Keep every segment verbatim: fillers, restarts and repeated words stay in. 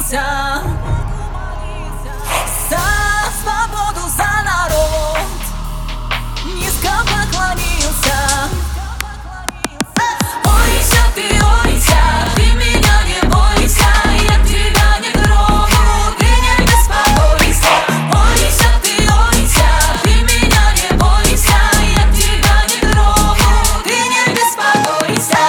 молился за свободу, за народ, низко поклонился. Ойся ты, ойся, ты меня не бойся, я тебя не трону, ты не беспокойся. Ойся ты, ойся, ты меня не бойся, я тебя не трону, ты не беспокойся.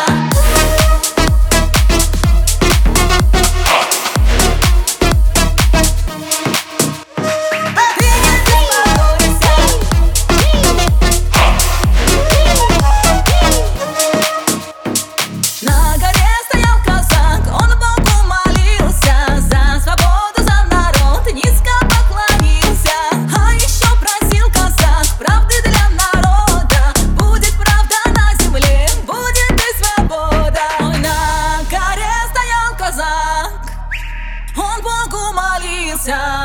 Он Богу молился.